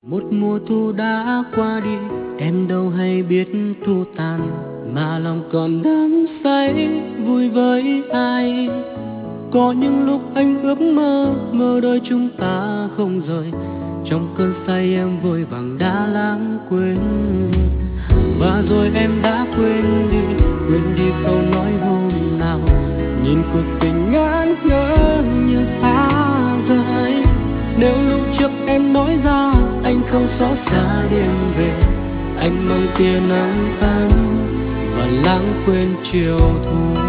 Một mùa thu đã qua đi, em đâu hay biết thu tàn, mà lòng còn đắm say vui với ai. Có những lúc anh ước mơ, mơ đôi chúng ta không rời. Trong cơn say em vội vàng đã lãng quên. Và rồi em đã quên đi câu nói hôm nào. Nhìn cuộc tình ngán ngơ như xa rời. Nếu lúc trước em nói ra anh không xót xa đêm về, anh mong tia nắng ấm và lãng quên chiều thu.